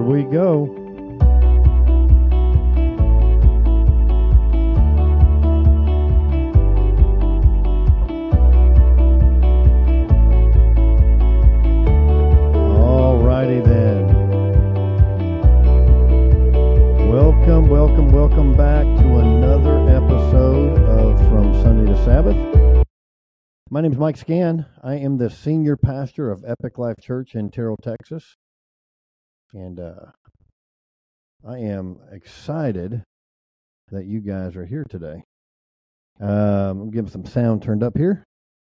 we go. Alrighty then. Welcome back to another episode of From Sunday to Sabbath. My name is Mike Scan. I am the senior pastor of Epic Life Church in Terrell, Texas. And I am excited that you guys are here today. I'll give some sound turned up here.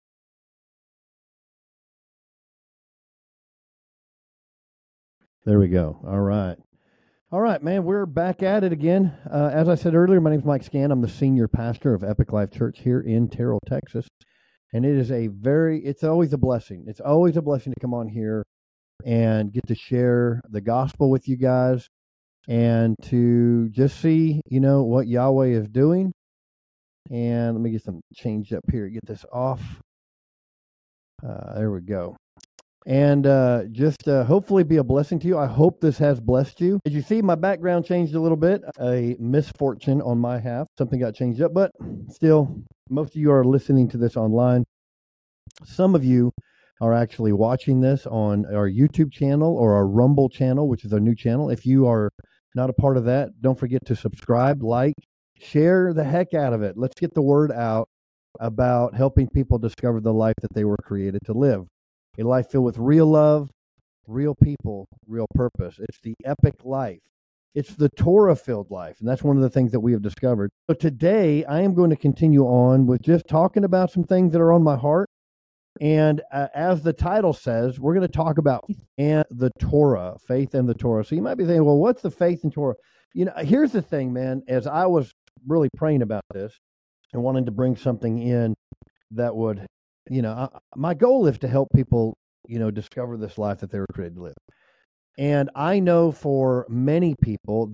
There we go. All right, man, we're back at it again. As I said earlier, my name is Mike Scan. I'm the senior pastor of Epic Life Church here in Terrell, Texas. And it is it's always a blessing. It's always a blessing to come on here and get to share the gospel with you guys and to just see, what Yahweh is doing. And let me get some change up here, get this off. There we go. And just hopefully be a blessing to you. I hope this has blessed you. As you see, my background changed a little bit. A misfortune on my half. Something got changed up, but still, most of you are listening to this online. Some of you are actually watching this on our YouTube channel or our Rumble channel, which is our new channel. If you are not a part of that, don't forget to subscribe, like, share the heck out of it. Let's get the word out about helping people discover the life that they were created to live. A life filled with real love, real people, real purpose. It's the epic life. It's the Torah-filled life, and that's one of the things that we have discovered. So today, I am going to continue on with just talking about some things that are on my heart. And as the title says, we're going to talk about and the Torah, faith and the Torah. So you might be thinking, well, what's the faith and Torah? Here's the thing, man. As I was really praying about this and wanting to bring something in that would, my goal is to help people, discover this life that they were created to live. And I know for many people,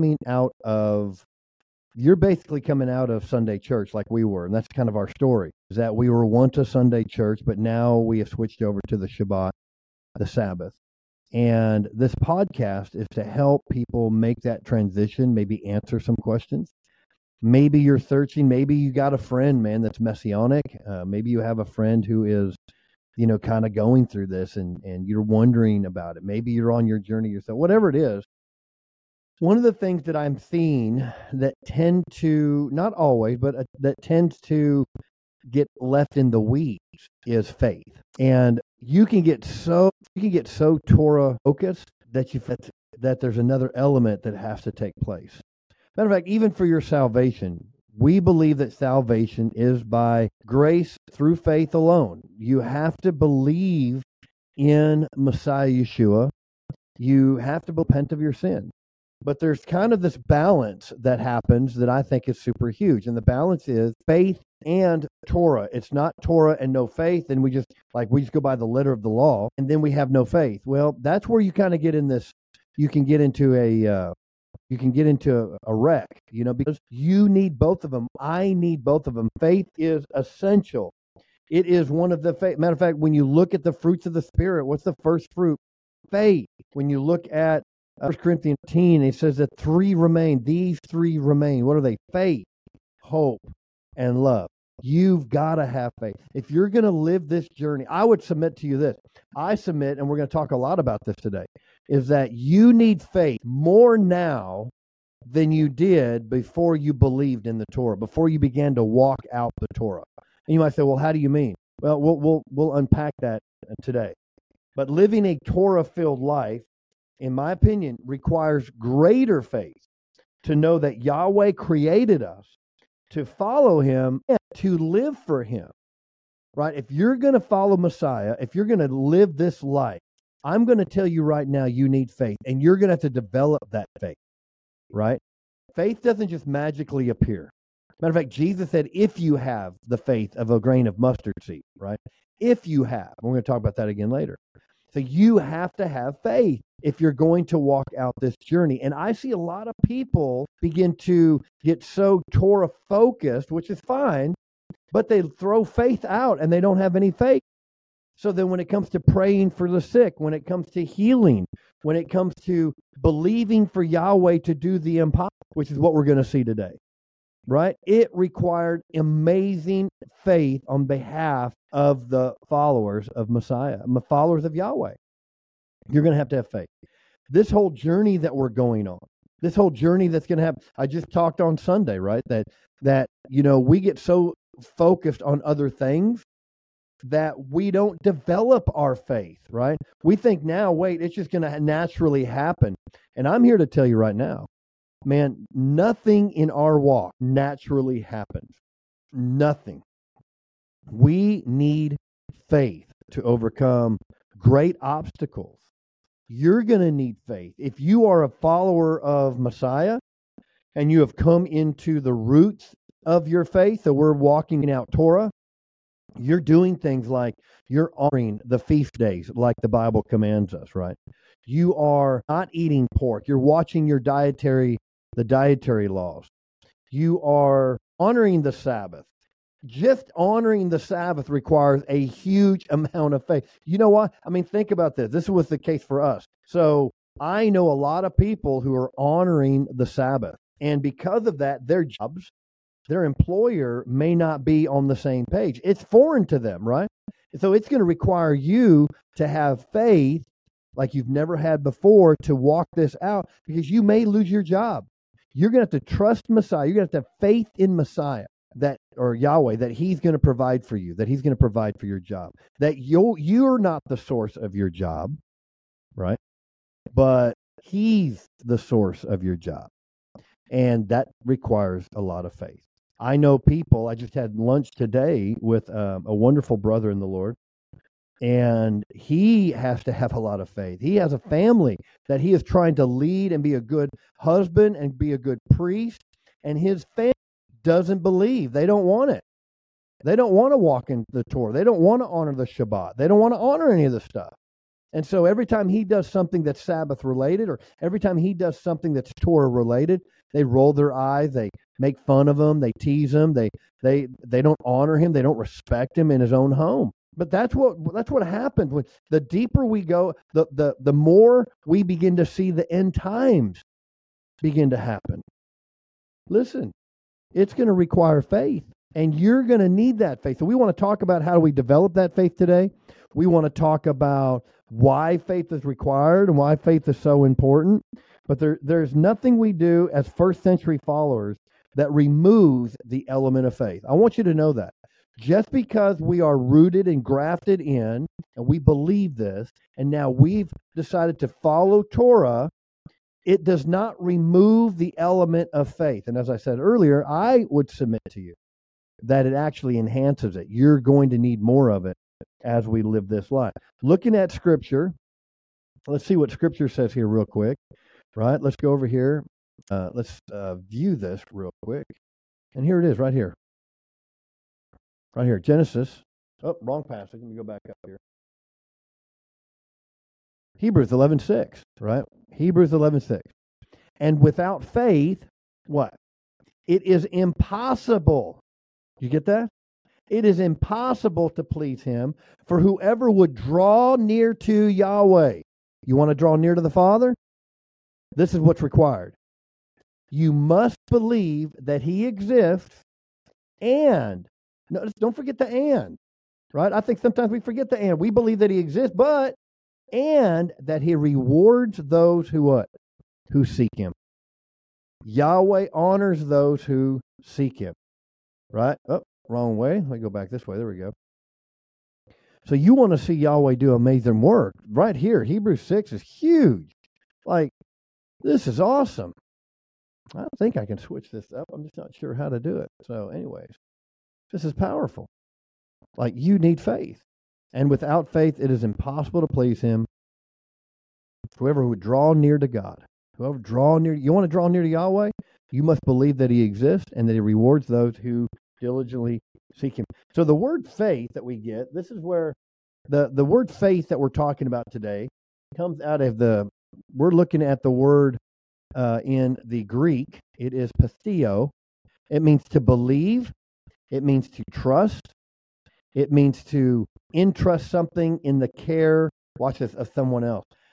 you're basically coming out of Sunday church like we were. And that's kind of our story, is that we were once a Sunday church, but now we have switched over to the Shabbat, the Sabbath. And this podcast is to help people make that transition, maybe answer some questions. Maybe you're searching, maybe you got a friend, man, that's messianic. Maybe you have a friend who is, kind of going through this and you're wondering about it. Maybe you're on your journey yourself, whatever it is. One of the things that I'm seeing that tend to, not always, but that tends to get left in the weeds is faith. And you can get so Torah focused that there's another element that has to take place. Matter of fact, even for your salvation, we believe that salvation is by grace through faith alone. You have to believe in Messiah Yeshua. You have to repent of your sin. But there's kind of this balance that happens that I think is super huge. And the balance is faith and Torah. It's not Torah and no faith. And we just go by the letter of the law and then we have no faith. Well, that's where you kind of get in this, you can get into a wreck, because you need both of them. I need both of them. Faith is essential. It is one of the matter of fact, when you look at the fruits of the Spirit, what's the first fruit? Faith. When you look at 1 Corinthians 15, it says that three remain. These three remain. What are they? Faith, hope, and love. You've got to have faith. If you're going to live this journey, I would submit to you this. I submit, and we're going to talk a lot about this today, is that you need faith more now than you did before you believed in the Torah, before you began to walk out the Torah. And you might say, well, how do you mean? Well, we'll unpack that today. But living a Torah-filled life, in my opinion, requires greater faith to know that Yahweh created us to follow him and to live for him, right? If you're going to follow Messiah, if you're going to live this life, I'm going to tell you right now, you need faith, and you're going to have to develop that faith, right? Faith doesn't just magically appear. Matter of fact, Jesus said, if you have the faith of a grain of mustard seed, right? If you have, we're going to talk about that again later. So you have to have faith if you're going to walk out this journey. And I see a lot of people begin to get so Torah focused, which is fine, but they throw faith out and they don't have any faith. So then when it comes to praying for the sick, when it comes to healing, when it comes to believing for Yahweh to do the impossible, which is what we're going to see today, right? It required amazing faith on behalf of the followers of Messiah, followers of Yahweh. You're going to have faith. This whole journey that we're going on, this whole journey that's going to happen. I just talked on Sunday, right? That we get so focused on other things that we don't develop our faith, right? We think now, wait, it's just going to naturally happen. And I'm here to tell you right now, man, nothing in our walk naturally happens. Nothing. We need faith to overcome great obstacles. You're going to need faith. If you are a follower of Messiah and you have come into the roots of your faith, so we're walking out Torah, you're doing things like you're honoring the feast days like the Bible commands us, right? You are not eating pork. You're watching the dietary laws. You are honoring the Sabbath. Just honoring the Sabbath requires a huge amount of faith. You know what? I mean, think about this. This was the case for us. So I know a lot of people who are honoring the Sabbath. And because of that, their jobs, their employer may not be on the same page. It's foreign to them, right? So it's going to require you to have faith like you've never had before to walk this out, because you may lose your job. You're going to have to trust Messiah. You're going to have to have faith in Messiah, or Yahweh, that he's going to provide for you, that he's going to provide for your job, that you're not the source of your job, right? But he's the source of your job. And that requires a lot of faith. I know people, I just had lunch today with a wonderful brother in the Lord, and he has to have a lot of faith. He has a family that he is trying to lead and be a good husband and be a good priest, and his family doesn't believe. They don't want it. They don't want to walk in the Torah. They don't want to honor the Shabbat. They don't want to honor any of the stuff. And so every time he does something that's Sabbath related, or every time he does something that's Torah related, they roll their eyes, they make fun of him, they tease him, they don't honor him, they don't respect him in his own home. But that's what happens when the deeper we go, the more we begin to see the end times begin to happen. Listen, it's going to require faith, and you're going to need that faith. So we want to talk about how do we develop that faith today. We want to talk about why faith is required and why faith is so important. But there's nothing we do as first century followers that removes the element of faith. I want you to know that. Just because we are rooted and grafted in, and we believe this, and now we've decided to follow Torah, it does not remove the element of faith. And as I said earlier, I would submit to you that it actually enhances it. You're going to need more of it as we live this life. Looking at Scripture, let's see what Scripture says here real quick. Right? Let's go over here. Let's view this real quick. And here it is, right here. Right here, Genesis. Oh, wrong passage. Let me go back up here. Hebrews 11:6, right? Hebrews 11:6. And without faith, what? It is impossible. You get that? It is impossible to please him, for whoever would draw near to Yahweh. You want to draw near to the Father? This is what's required. You must believe that he exists, and notice, don't forget the and, right? I think sometimes we forget the and. We believe that he exists, but and that he rewards those who what? Who seek him. Yahweh honors those who seek him, right? Oh, wrong way. Let me go back this way. There we go. So you want to see Yahweh do amazing work. Right here, Hebrews 6 is huge. Like, this is awesome. I think I can switch this up. I'm just not sure how to do it. So anyways, this is powerful. Like, you need faith. And without faith, it is impossible to please him. Whoever would draw near to God, you want to draw near to Yahweh, you must believe that he exists and that he rewards those who diligently seek him. So the word faith that we get, this is where the word faith that we're talking about today comes out of we're looking at the word in the Greek. It is pisteo. It means to believe. It means to trust. It means to entrust something in the care, watch this, of someone else.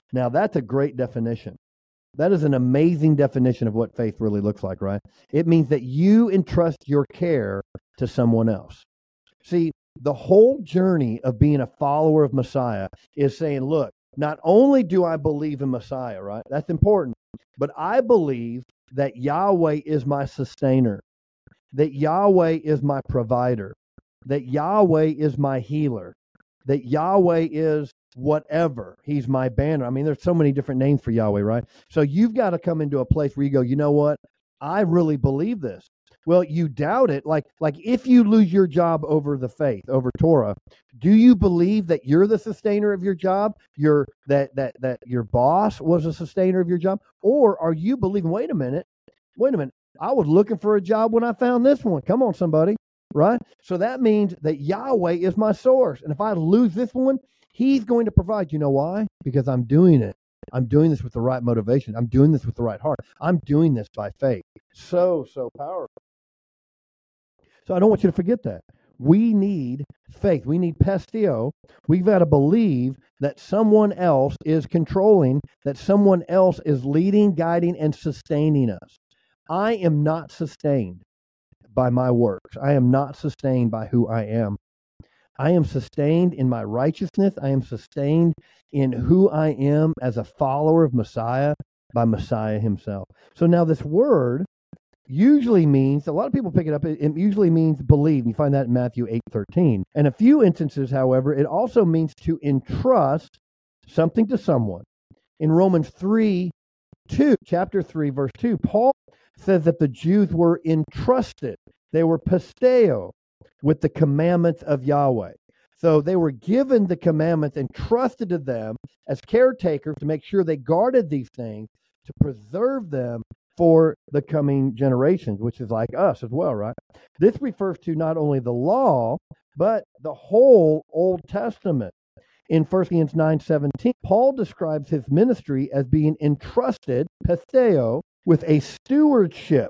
Now, that's a great definition. That is an amazing definition of what faith really looks like, right? It means that you entrust your care to someone else. See, the whole journey of being a follower of Messiah is saying, look, not only do I believe in Messiah, right? That's important, but I believe that Yahweh is my sustainer, that Yahweh is my provider, that Yahweh is my healer, that Yahweh is whatever. He's my banner. I mean, there's so many different names for Yahweh, right? So you've got to come into a place where you go, you know what? I really believe this. Well, you doubt it. Like if you lose your job over the faith, over Torah, do you believe that you're the sustainer of your job? That your boss was a sustainer of your job? Or are you believing, wait a minute, I was looking for a job when I found this one. Come on, somebody, right? So that means that Yahweh is my source. And if I lose this one, he's going to provide. You know why? Because I'm doing it. I'm doing this with the right motivation. I'm doing this with the right heart. I'm doing this by faith. So powerful. So I don't want you to forget that. We need faith. We need pisteo. We've got to believe that someone else is controlling, that someone else is leading, guiding, and sustaining us. I am not sustained by my works. I am not sustained by who I am. I am sustained in my righteousness. I am sustained in who I am as a follower of Messiah by Messiah himself. So now this word usually means, a lot of people pick it up, it usually means believe. You find that in Matthew 8:13. In a few instances, however, it also means to entrust something to someone. In Romans 3:2, chapter 3, verse 2, Paul says that the Jews were entrusted. They were pisteo with the commandments of Yahweh. So they were given the commandments and trusted to them as caretakers to make sure they guarded these things, to preserve them for the coming generations, which is like us as well, right? This refers to not only the law, but the whole Old Testament. In 1 Corinthians 9:17, Paul describes his ministry as being entrusted, pisteo, with a stewardship.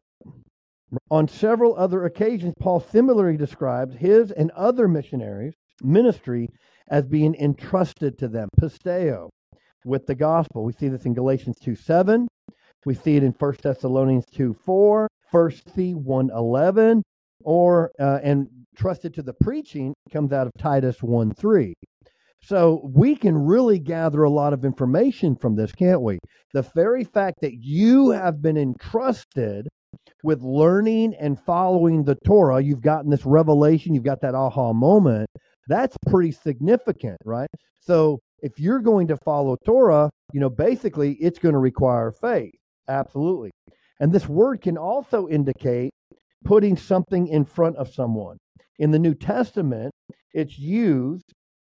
On several other occasions, Paul similarly describes his and other missionaries' ministry as being entrusted to them, pisteo, with the gospel. We see this in Galatians 2:7. We see it in 1 Thessalonians 2:4, 1 Thessalonians 1:11, and trusted to the preaching comes out of Titus 1:3. So we can really gather a lot of information from this, can't we? The very fact that you have been entrusted with learning and following the Torah, you've gotten this revelation, you've got that aha moment, that's pretty significant, right? So if you're going to follow Torah, basically it's going to require faith. Absolutely. And this word can also indicate putting something in front of someone. In the New Testament, it's used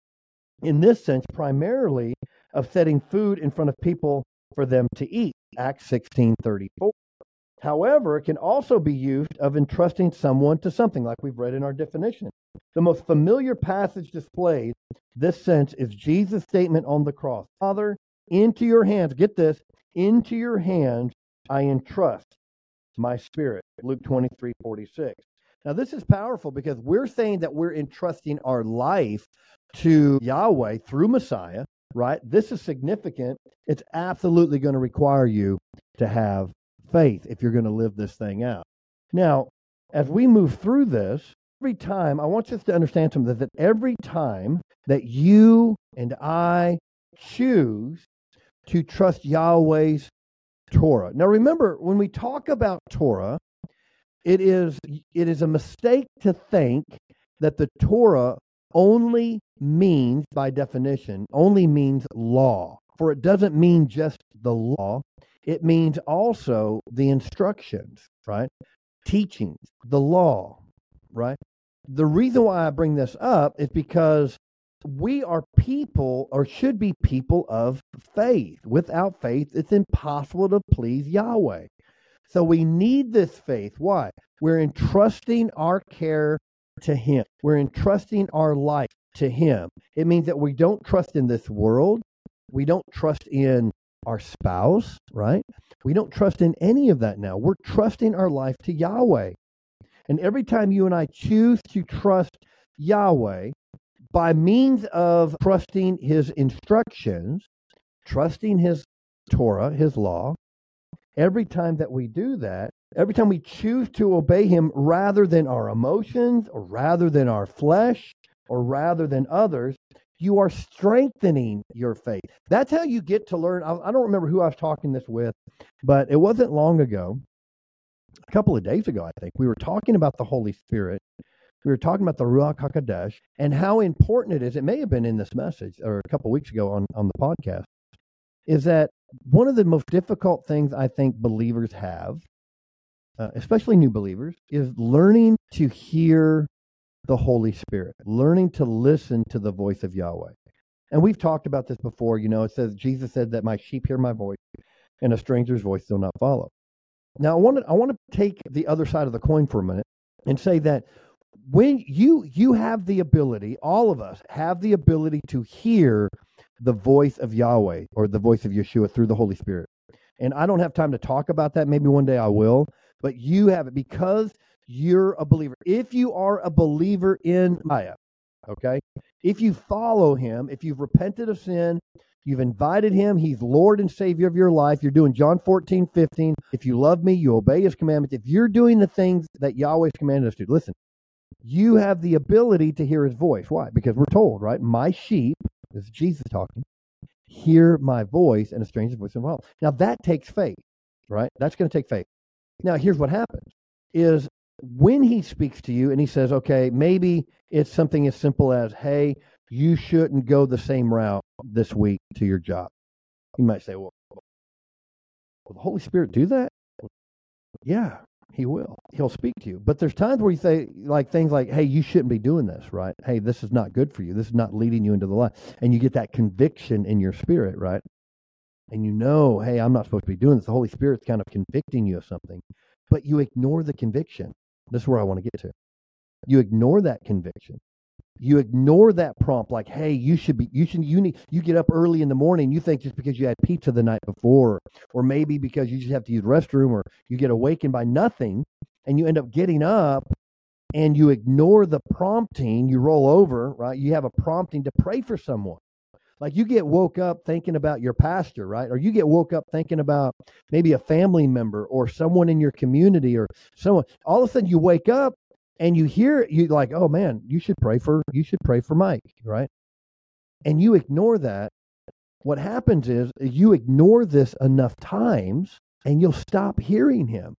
in this sense primarily of setting food in front of people for them to eat, Acts 16:34. However, it can also be used of entrusting someone to something, like we've read in our definition. The most familiar passage displayed this sense is Jesus' statement on the cross. Father, into your hands, get this, into your hands I entrust my spirit. Luke 23:46. Now this is powerful because we're saying that we're entrusting our life to Yahweh through Messiah, right? This is significant. It's absolutely going to require you to have faith if you're going to live this thing out. Now, as we move through this, every time, I want us to understand something, that every time that you and I choose to trust Yahweh's Torah. Now remember, when we talk about Torah, it is a mistake to think that the Torah only means, by definition, only means law. For it doesn't mean just the law. It means also the instructions, right? Teachings, the law, right? The reason why I bring this up is because we are people, or should be people of faith. Without faith, it's impossible to please Yahweh. So we need this faith. Why? We're entrusting our care to Him. We're entrusting our life to Him. It means that we don't trust in this world. We don't trust in our spouse, right? We don't trust in any of that now. We're trusting our life to Yahweh. And every time you and I choose to trust Yahweh by means of trusting His instructions, trusting his Torah, his law, every time that we do that, every time we choose to obey him rather than our emotions or rather than our flesh or rather than others, you are strengthening your faith. That's how you get to learn. I don't remember who I was talking this with, but it wasn't long ago, a couple of days ago, I think, we were talking about the Holy Spirit. We were talking about the Ruach HaKodesh and how important it is. It may have been in this message or a couple of weeks ago on the podcast, is that one of the most difficult things I think believers have, especially new believers, is learning to hear the Holy Spirit, learning to listen to the voice of Yahweh. And we've talked about this before. It says, Jesus said that my sheep hear my voice and a stranger's voice they'll not follow. Now, I want to take the other side of the coin for a minute and say that when you have the ability, all of us have the ability to hear the voice of Yahweh or the voice of Yeshua through the Holy Spirit. And I don't have time to talk about that. Maybe one day I will. But you have it because you're a believer. If you are a believer in Messiah, okay? If you follow him, if you've repented of sin, you've invited him, he's Lord and Savior of your life, you're doing John 14:15. If you love me, you obey his commandments. If you're doing the things that Yahweh's commanded us to, listen, you have the ability to hear his voice. Why? Because we're told, right? My sheep, this is Jesus talking, hear my voice and a stranger's voice won't follow. Now that takes faith, right? That's going to take faith. Now here's what happens is when he speaks to you and he says, okay, maybe it's something as simple as, hey, you shouldn't go the same route this week to your job. You might say, well, will the Holy Spirit do that? Yeah, he will. He'll speak to you. But there's times where you say like things like, hey, you shouldn't be doing this, right? Hey, this is not good for you. This is not leading you into the light. And you get that conviction in your spirit, right? And hey, I'm not supposed to be doing this. The Holy Spirit's kind of convicting you of something. But you ignore the conviction. This is where I want to get to. You ignore that conviction. You ignore that prompt like, hey, you get up early in the morning, you think just because you had pizza the night before, or maybe because you just have to use the restroom, or you get awakened by nothing, and you end up getting up, and you ignore the prompting, you roll over, right? You have a prompting to pray for someone. Like you get woke up thinking about your pastor, right? Or you get woke up thinking about maybe a family member or someone in your community or someone. All of a sudden you wake up and you hear, you like, oh man, you should pray for Mike, right? And you ignore that. What happens is you ignore this enough times and you'll stop hearing him.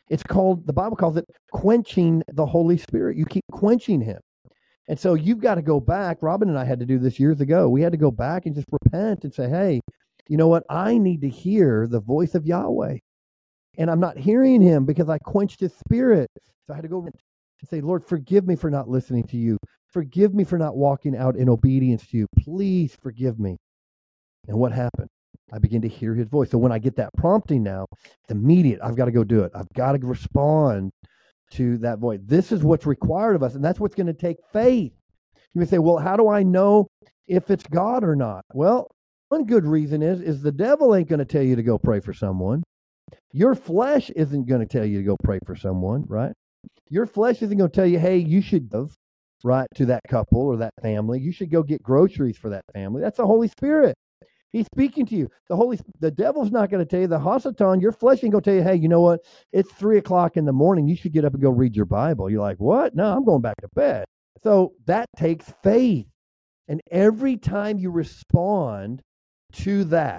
The Bible calls it quenching the Holy Spirit. You keep quenching him. And so you've got to go back. Robin and I had to do this years ago. We had to go back and just repent and say, hey, you know what? I need to hear the voice of Yahweh. And I'm not hearing him because I quenched his spirit. So I had to go and say, Lord, forgive me for not listening to you. Forgive me for not walking out in obedience to you. Please forgive me. And what happened? I begin to hear his voice. So when I get that prompting now, it's immediate. I've got to go do it. I've got to respond to that voice. This is what's required of us, and that's what's going to take faith. You may say, well, how do I know if it's God or not? Well, one good reason is the devil ain't going to tell you to go pray for someone. Your flesh isn't going to tell you to go pray for someone, right? Your flesh isn't going to tell you, hey, you should give, right, to that couple or that family. You should go get groceries for that family. That's the Holy Spirit. He's speaking to you. The devil's not going to tell you. The Hasatan, your flesh ain't going to tell you, hey, you know what? It's 3:00 in the morning. You should get up and go read your Bible. You're like, what? No, I'm going back to bed. So that takes faith. And every time you respond to that,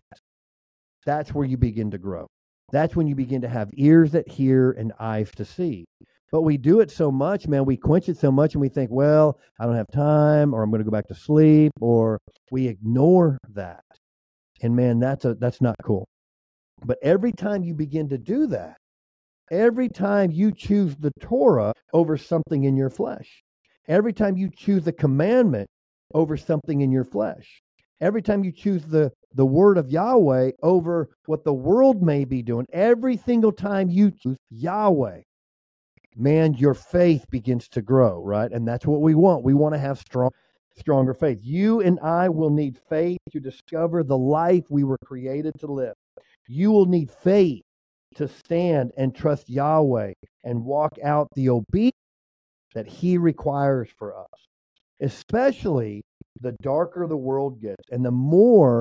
that's where you begin to grow. That's when you begin to have ears that hear and eyes to see. But we do it so much, man. We quench it so much and we think, well, I don't have time, or I'm going to go back to sleep, or we ignore that. And man, that's not cool. But every time you begin to do that, every time you choose the Torah over something in your flesh, every time you choose the commandment over something in your flesh, every time you choose the word of Yahweh over what the world may be doing, every single time you choose Yahweh, man, your faith begins to grow, right? And that's what we want. We want to have stronger faith. You and I will need faith to discover the life we were created to live. You will need faith to stand and trust Yahweh and walk out the obedience that he requires for us, especially the darker the world gets and the more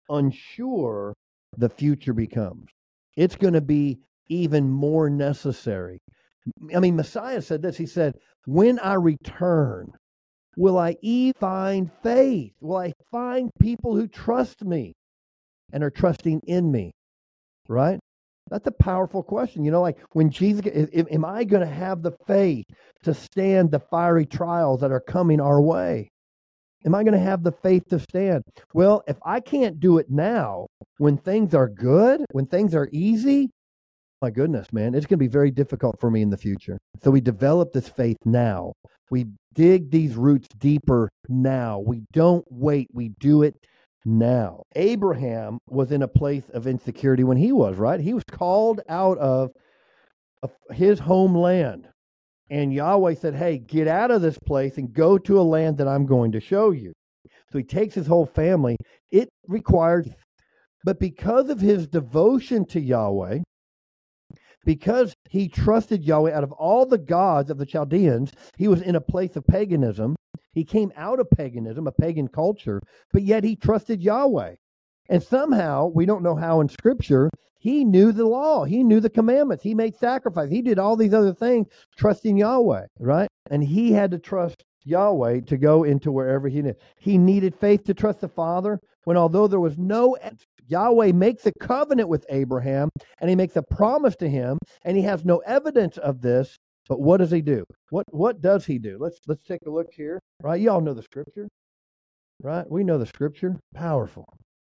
unsure the future becomes. It's going to be even more necessary. I mean, Messiah said this. He said, when I return, will I find faith? Will I find people who trust me and are trusting in me? Right? That's a powerful question. You know, like when Jesus, am I going to have the faith to stand the fiery trials that are coming our way? Am I going to have the faith to stand? Well, if I can't do it now, when things are good, when things are easy, my goodness, man, it's going to be very difficult for me in the future. So we develop this faith now. We dig these roots deeper now. We don't wait. We do it now. Abraham was in a place of insecurity when he was, right? He was called out of his homeland. And Yahweh said, hey, get out of this place and go to a land that I'm going to show you. So he takes his whole family. It required, but because of his devotion to Yahweh, because he trusted Yahweh out of all the gods of the Chaldeans, he was in a place of paganism. He came out of paganism, a pagan culture, but yet he trusted Yahweh. And somehow, we don't know how in Scripture, he knew the law. He knew the commandments. He made sacrifice. He did all these other things, trusting Yahweh, right? And he had to trust Yahweh to go into wherever he needed. He needed faith to trust the Father, when although there was no, Yahweh makes a covenant with Abraham, and he makes a promise to him, and he has no evidence of this. But what does he do? What does he do? Let's take a look here, right? You all know the Scripture, right? We know the Scripture. Powerful.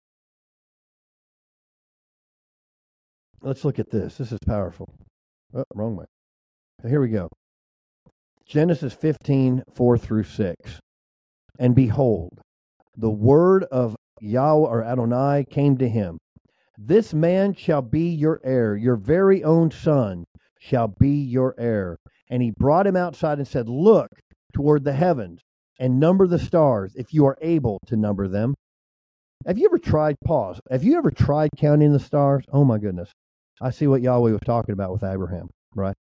Let's look at this. This is powerful. Oh, wrong way. So here we go. Genesis 15:4-6. And behold, the word of Yahweh or Adonai came to him. This man shall be your heir. Your very own son shall be your heir. And he brought him outside and said, look toward the heavens and number the stars, if you are able to number them. Have you ever tried, have you ever tried counting the stars? Oh my goodness. I see what Yahweh was talking about with Abraham, right?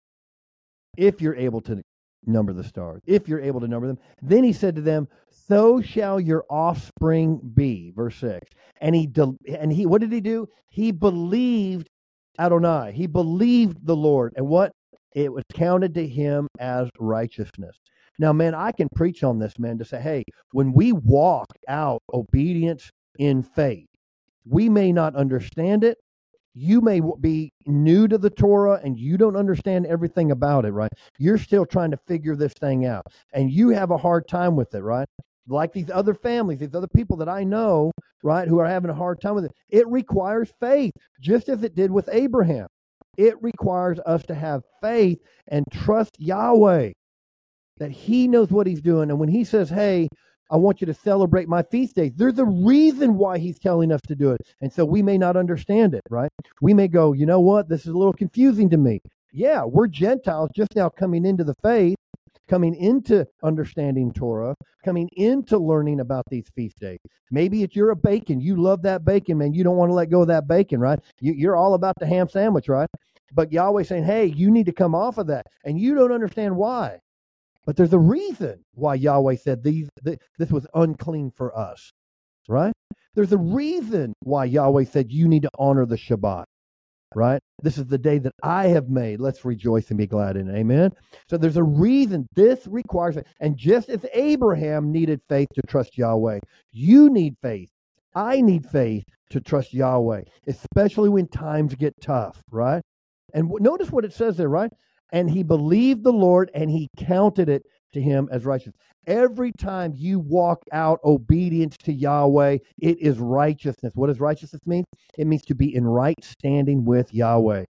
If you're able to number the stars, if you're able to number them. Then he said to them, so shall your offspring be. Verse 6. And he what did he do? He believed Adonai. He believed the Lord. And what? It was counted to him as righteousness. Now, man, I can preach on this, man, to say, hey, when we walk out obedience in faith, we may not understand it. You may be new to the Torah and you don't understand everything about it, right? You're still trying to figure this thing out and you have a hard time with it, right? Like these other families, these other people that I know, right, who are having a hard time with it. It requires faith, just as it did with Abraham. It requires us to have faith and trust Yahweh, that he knows what he's doing. And when he says, hey, I want you to celebrate my feast days, there's a reason why he's telling us to do it. And so we may not understand it, right? We may go, you know what? This is a little confusing to me. Yeah, we're Gentiles just now coming into the faith, coming into understanding Torah, coming into learning about these feast days. Maybe you're a bacon. You love that bacon, man. You don't want to let go of that bacon, right? You're all about the ham sandwich, right? But Yahweh's saying, hey, you need to come off of that. And you don't understand why. But there's a reason why Yahweh said this was unclean for us, right? There's a reason why Yahweh said you need to honor the Shabbat, right? This is the day that I have made. Let's rejoice and be glad in it. Amen? So there's a reason this requires it. And just as Abraham needed faith to trust Yahweh, you need faith. I need faith to trust Yahweh, especially when times get tough, right? And notice what it says there, right? And he believed the Lord, and he counted it to him as righteous. Every time you walk out obedience to Yahweh, it is righteousness. What does righteousness mean? It means to be in right standing with Yahweh.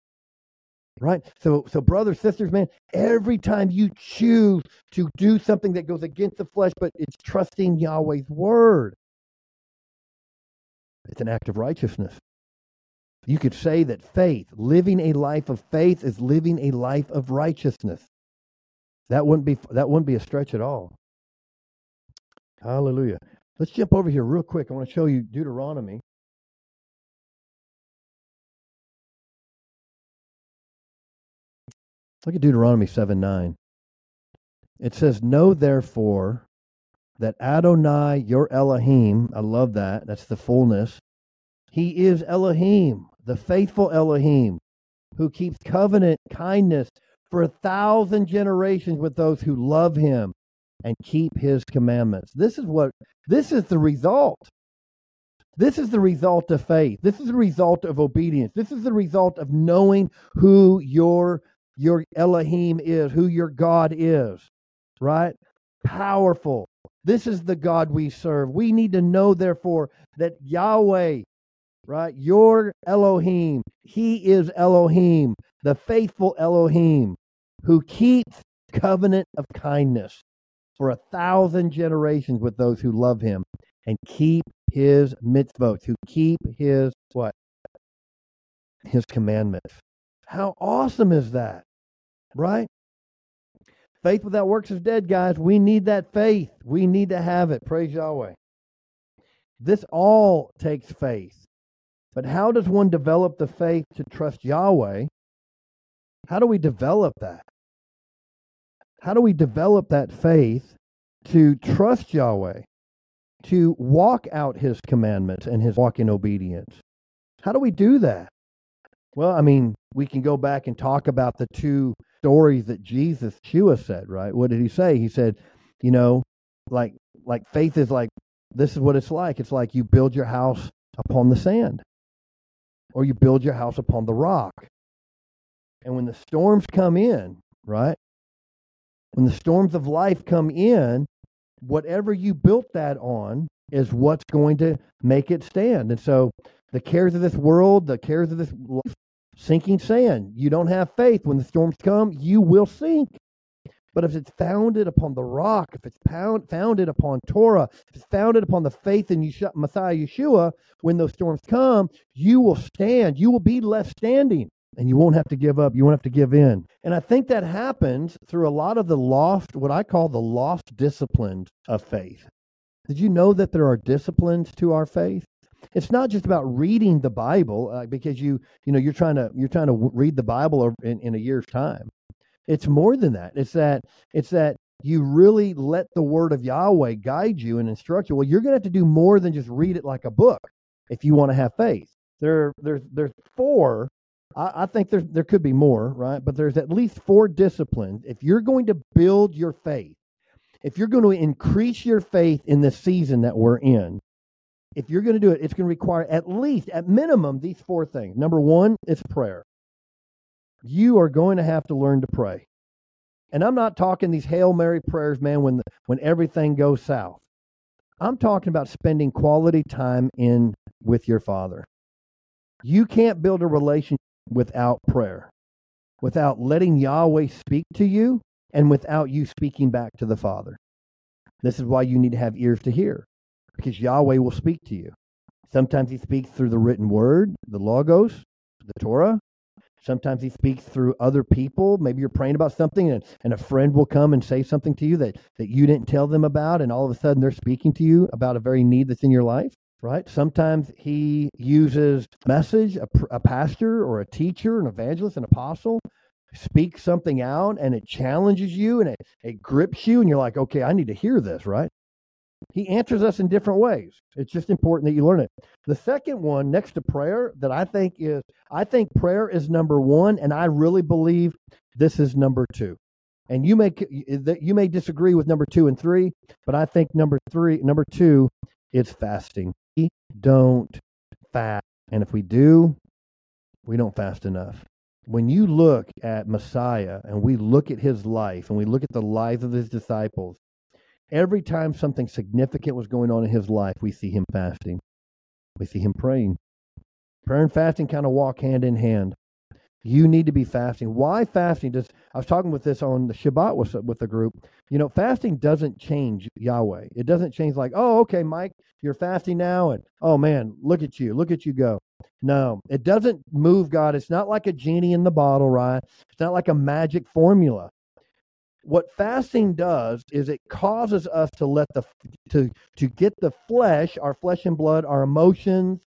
Right? So brothers, sisters, man, every time you choose to do something that goes against the flesh, but it's trusting Yahweh's word, it's an act of righteousness. You could say that faith, living a life of faith, is living a life of righteousness. That wouldn't be a stretch at all. Hallelujah. Let's jump over here real quick. I want to show you Deuteronomy. Look at Deuteronomy 7:9. It says, know therefore that Adonai, your Elohim, I love that. That's the fullness. He is Elohim, the faithful Elohim, who keeps covenant kindness for 1,000 generations with those who love him and keep his commandments. This is the result. This is the result of faith. This is the result of obedience. This is the result of knowing who your Elohim is, who your God is, right? Powerful. This is the God we serve. We need to know, therefore, that Yahweh, right, your Elohim, he is Elohim, the faithful Elohim, who keeps covenant of kindness for 1,000 generations with those who love him and keep his mitzvot, who keep his what? His commandments. How awesome is that, right? Faith without works is dead, guys. We need that faith. We need to have it. Praise Yahweh. This all takes faith. But how does one develop the faith to trust Yahweh? How do we develop that? How do we develop that faith to trust Yahweh, to walk out his commandments and his walk in obedience? How do we do that? Well, I mean, we can go back and talk about the two stories that Yeshua said, right? What did he say? He said, you know, like faith is like, this is what it's like. It's like you build your house upon the sand, or you build your house upon the rock. And when the storms come in, right? When the storms of life come in, whatever you built that on is what's going to make it stand. And so the cares of this world, the cares of this life, sinking sand. You don't have faith. When the storms come, you will sink. But if it's founded upon the rock, if it's founded upon Torah, if it's founded upon the faith in Messiah Yeshua, when those storms come, you will stand. You will be left standing, and you won't have to give up. You won't have to give in. And I think that happens through a lot of the lost, what I call the lost disciplines of faith. Did you know that there are disciplines to our faith? It's not just about reading the Bible because you're trying to read the Bible in a year's time. It's more than that. It's that you really let the word of Yahweh guide you and instruct you. Well, you're going to have to do more than just read it like a book if you want to have faith. There's four. I think there could be more, right? But there's at least four disciplines. If you're going to build your faith, if you're going to increase your faith in the season that we're in, if you're going to do it, it's going to require at minimum, these four things. Number one, it's prayer. You are going to have to learn to pray. And I'm not talking these Hail Mary prayers, man, when everything goes south. I'm talking about spending quality time with your Father. You can't build a relationship without prayer, without letting Yahweh speak to you, and without you speaking back to the Father. This is why you need to have ears to hear, because Yahweh will speak to you. Sometimes he speaks through the written word, the Logos, the Torah. Sometimes he speaks through other people. Maybe you're praying about something and a friend will come and say something to you that you didn't tell them about, and all of a sudden they're speaking to you about a very need that's in your life, right? Sometimes he uses a message, a pastor or a teacher, an evangelist, an apostle, speaks something out and it challenges you and it grips you and you're like, okay, I need to hear this, right? He answers us in different ways. It's just important that you learn it. The second one next to prayer that I think prayer is number one, and I really believe this is number two. And you may disagree with number 2 and 3, but I think number 2 is fasting. We don't fast, and if we do, we don't fast enough. When you look at Messiah and we look at his life and we look at the lives of his disciples, every time something significant was going on in his life, we see him fasting. We see him praying. Prayer and fasting kind of walk hand in hand. You need to be fasting. Why fasting? I was talking with this on the Shabbat with the group. Fasting doesn't change Yahweh. It doesn't change like, oh, okay, Mike, you're fasting now, and oh man, look at you go. No, it doesn't move God. It's not like a genie in the bottle, right? It's not like a magic formula. What fasting does is it causes us to get the flesh, our flesh and blood, our emotions,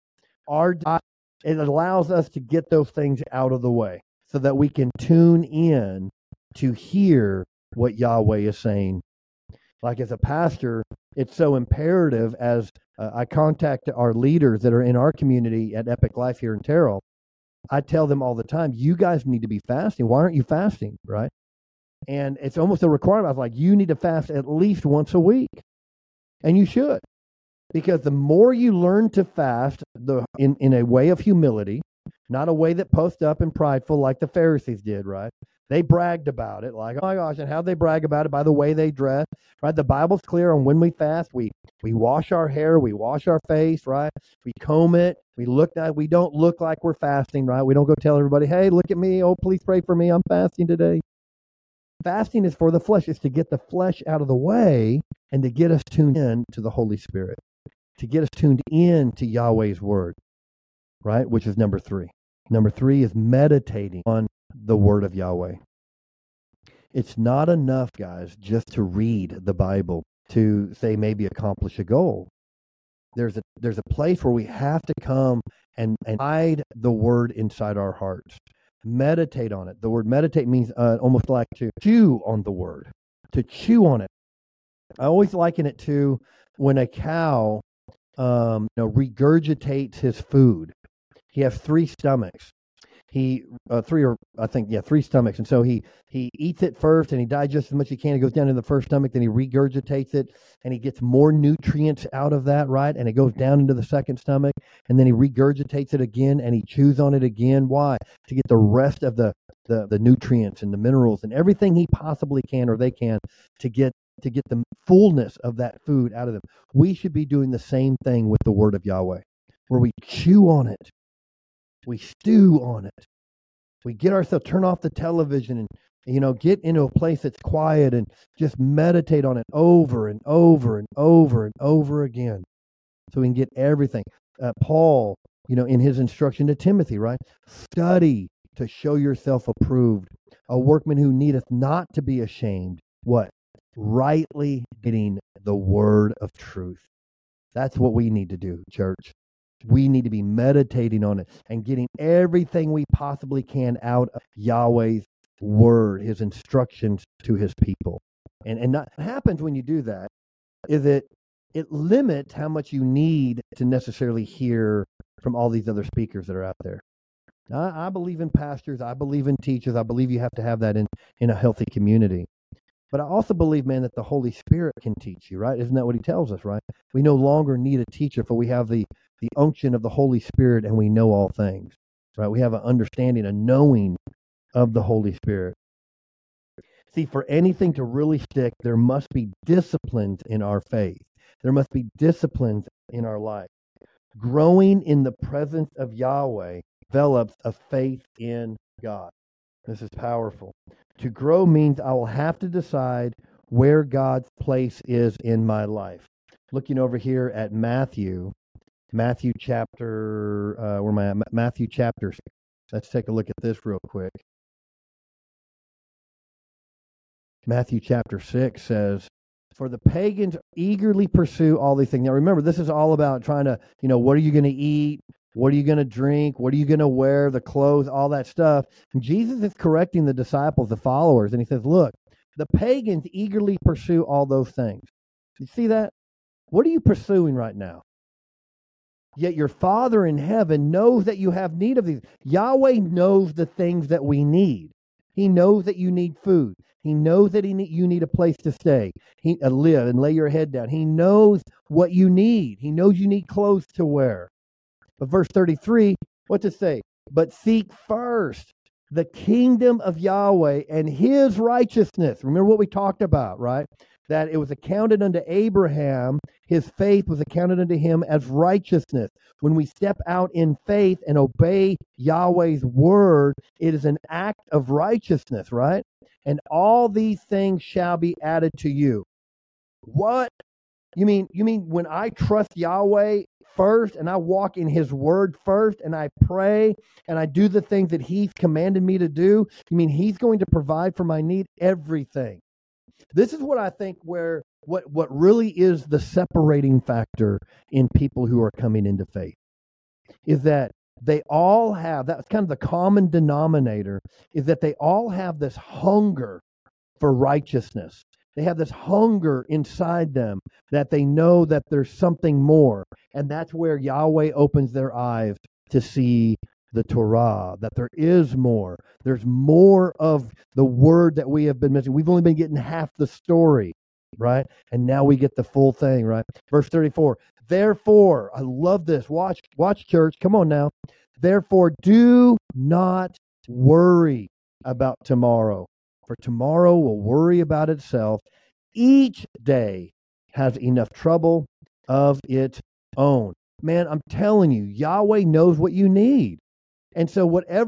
it allows us to get those things out of the way so that we can tune in to hear what Yahweh is saying. Like as a pastor, it's so imperative as I contact our leaders that are in our community at Epic Life here in Terrell. I tell them all the time, you guys need to be fasting. Why aren't you fasting, right? And it's almost a requirement. I was like, you need to fast at least once a week. And you should. Because the more you learn to fast in a way of humility, not a way that puffed up and prideful like the Pharisees did, right? They bragged about it, like, oh my gosh, and how they brag about it by the way they dress, right? The Bible's clear on when we fast. We wash our hair, we wash our face, right? We comb it, we don't look like we're fasting, right? We don't go tell everybody, hey, look at me, oh, please pray for me, I'm fasting today. Fasting is for the flesh. It's to get the flesh out of the way and to get us tuned in to the Holy Spirit, to get us tuned in to Yahweh's word, right? Which is number 3. Number 3 is meditating on the word of Yahweh. It's not enough, guys, just to read the Bible to say maybe accomplish a goal. There's a place where we have to come and hide the word inside our hearts. Meditate on it. The word meditate means almost like to chew on the word, to chew on it. I always liken it to when a cow regurgitates his food. He has 3 stomachs. Three stomachs. And so he eats it first and he digests as much as he can. It goes down in the first stomach, then he regurgitates it and he gets more nutrients out of that, right? And it goes down into the second stomach and then he regurgitates it again and he chews on it again. Why? To get the rest of the nutrients and the minerals and everything he possibly can or they can to get the fullness of that food out of them. We should be doing the same thing with the word of Yahweh, where we chew on it. We stew on it. We get ourselves, turn off the television and, get into a place that's quiet and just meditate on it over and over and over and over again so we can get everything. Paul, in his instruction to Timothy, right? Study to show yourself approved, a workman who needeth not to be ashamed. What? Rightly getting the word of truth. That's what we need to do, church. We need to be meditating on it and getting everything we possibly can out of Yahweh's word, his instructions to his people. And what happens when you do that is it limits how much you need to necessarily hear from all these other speakers that are out there. Now, I believe in pastors. I believe in teachers. I believe you have to have that in a healthy community. But I also believe, man, that the Holy Spirit can teach you, right? Isn't that what he tells us, right? We no longer need a teacher, for we have the unction of the Holy Spirit and we know all things, right? We have an understanding, a knowing of the Holy Spirit. See, for anything to really stick, there must be disciplines in our faith. There must be disciplines in our life. Growing in the presence of Yahweh develops a faith in God. This is powerful. To grow means I will have to decide where God's place is in my life. Looking over here at Matthew chapter, Matthew chapter 6. Let's take a look at this real quick. Matthew chapter 6 says, for the pagans eagerly pursue all these things. Now remember, this is all about trying to, what are you going to eat? What are you going to drink? What are you going to wear? The clothes, all that stuff. And Jesus is correcting the disciples, the followers, and he says, look, the pagans eagerly pursue all those things. You see that? What are you pursuing right now? Yet your Father in heaven knows that you have need of these. Yahweh knows the things that we need. He knows that you need food. He knows that you need a place to stay, live and lay your head down. He knows what you need. He knows you need clothes to wear. But verse 33, what's it say? But seek first the kingdom of Yahweh and his righteousness. Remember what we talked about, right? That it was accounted unto Abraham, his faith was accounted unto him as righteousness. When we step out in faith and obey Yahweh's word, it is an act of righteousness, right? And all these things shall be added to you. What? You mean when I trust Yahweh first and I walk in his word first and I pray and I do the things that he's commanded me to do, you mean he's going to provide for my need? Everything. This is what I think what really is the separating factor in people who are coming into faith is that they all have, that's kind of the common denominator, is that they all have this hunger for righteousness. They have this hunger inside them that they know that there's something more. And that's where Yahweh opens their eyes to see the Torah, that there is more. There's more of the word that we have been missing. We've only been getting half the story, right? And now we get the full thing, right? Verse 34. Therefore, I love this. Watch, church. Come on now. Therefore, do not worry about tomorrow, for tomorrow will worry about itself. Each day has enough trouble of its own. Man, I'm telling you, Yahweh knows what you need. And so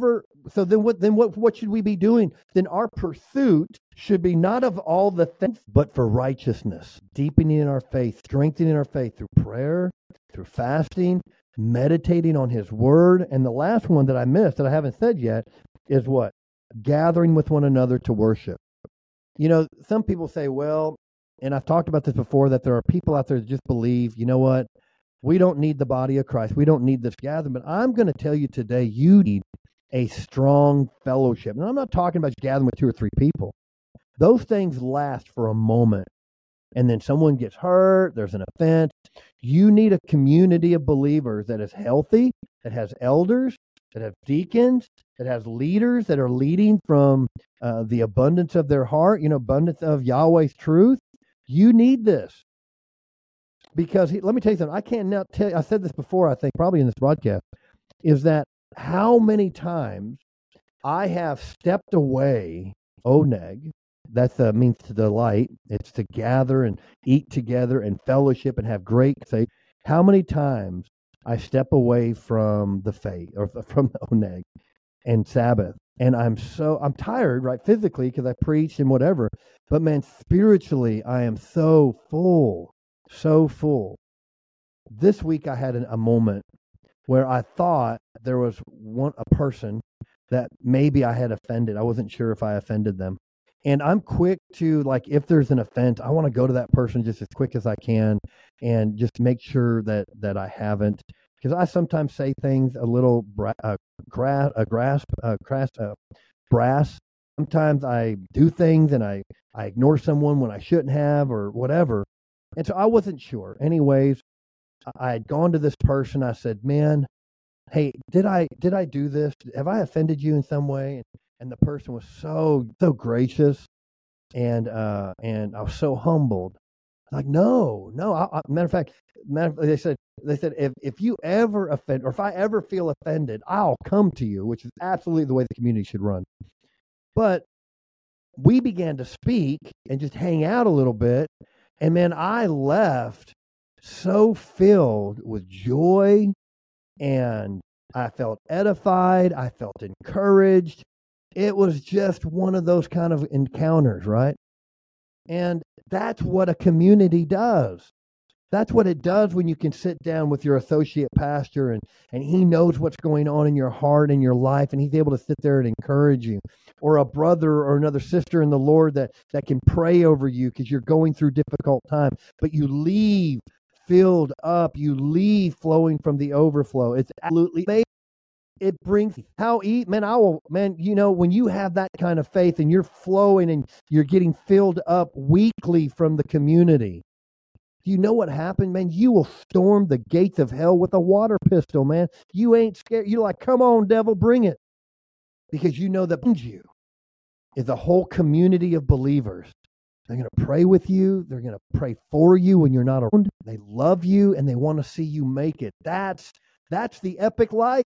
what should we be doing? Then our pursuit should be not of all the things, but for righteousness, deepening our faith, strengthening our faith through prayer, through fasting, meditating on his word. And the last one that I missed that I haven't said yet is what? Gathering with one another to worship. You know, some people say, well, and I've talked about this before, that there are people out there that just believe, you know what? We don't need the body of Christ. We don't need this gathering. But I'm going to tell you today, you need a strong fellowship. And I'm not talking about gathering with 2 or 3 people. Those things last for a moment. And then someone gets hurt. There's an offense. You need a community of believers that is healthy, that has elders, that have deacons, that has leaders that are leading from the abundance of their heart, abundance of Yahweh's truth. You need this. Because let me tell you something. I can't now tell you, I said this before, I think, probably in this broadcast, is that how many times I have stepped away, oneg, that means to delight. It's to gather and eat together and fellowship and have great faith. How many times I step away from the faith or from the oneg and Sabbath, and I'm tired, right, physically because I preached and whatever, but man, spiritually I am so full. So full. This week I had a moment where I thought there was a person that maybe I had offended. I wasn't sure if I offended them. And I'm quick to, like, if there's an offense, I want to go to that person just as quick as I can and just make sure that I haven't. Because I sometimes say things a little brass. Sometimes I do things and I ignore someone when I shouldn't have or whatever. And so I wasn't sure. Anyways, I had gone to this person. I said, man, hey, did I do this? Have I offended you in some way? And the person was so gracious. And I was so humbled. Like, no. Matter of fact, they said, if you ever offend, or if I ever feel offended, I'll come to you, which is absolutely the way the community should run. But we began to speak and just hang out a little bit. And man, I left so filled with joy, and I felt edified. I felt encouraged. It was just one of those kind of encounters, right? And that's what a community does. That's what it does when you can sit down with your associate pastor and he knows what's going on in your heart and your life, and he's able to sit there and encourage you. Or a brother or another sister in the Lord that can pray over you because you're going through difficult times. But you leave filled up. You leave flowing from the overflow. It's absolutely amazing. It brings when you have that kind of faith and you're flowing and you're getting filled up weekly from the community, do you know what happened, man? You will storm the gates of hell with a water pistol, man. You ain't scared. You're like, come on, devil, bring it. Because you know that you is a whole community of believers. They're going to pray with you. They're going to pray for you when you're not around. They love you and they want to see you make it. That's the epic life.